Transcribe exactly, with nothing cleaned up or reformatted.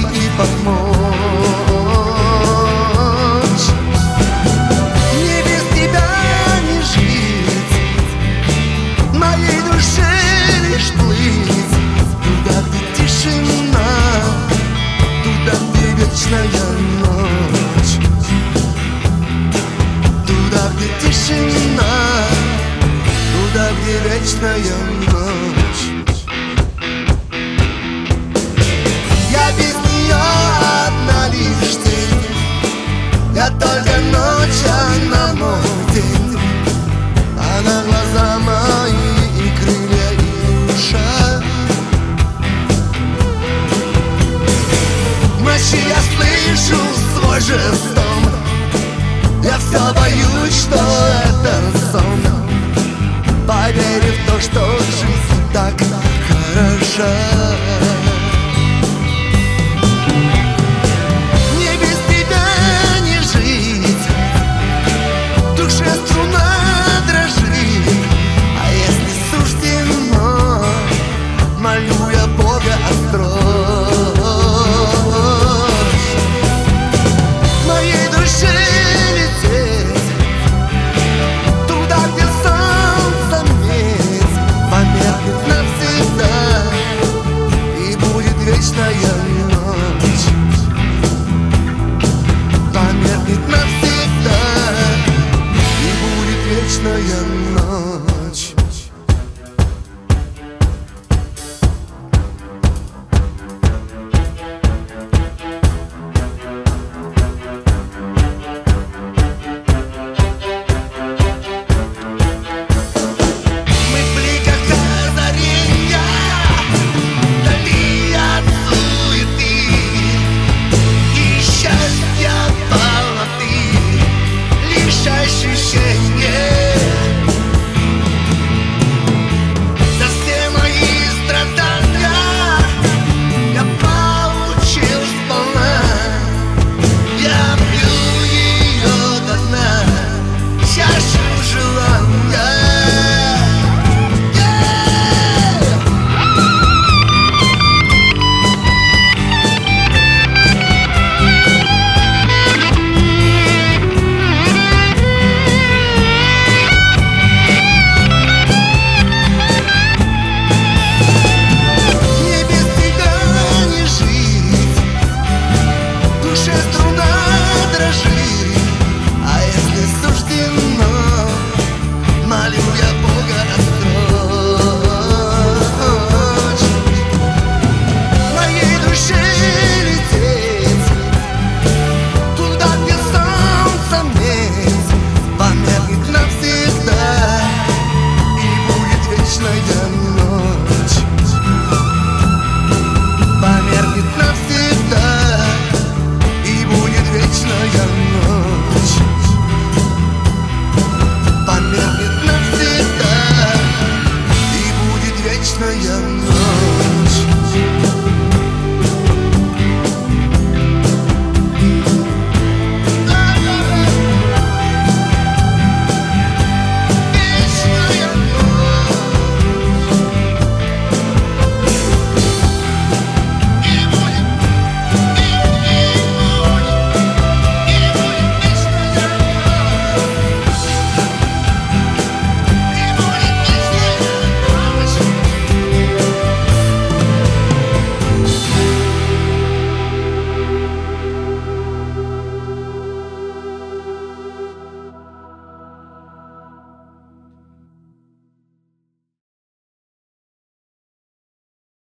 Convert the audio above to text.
и помочь. Мне без тебя не жить, моей душе лишь плыть туда, где тишина, туда, где вечная ночь, туда, где тишина, туда, где вечная ночь. Я без нее одна лишь тень, я только ночь, она мой день, она глаза мои и крылья, и душа. В ночи я слышу свой же стон, я все боюсь, что это сон. Поверив в то, что жизнь так хороша.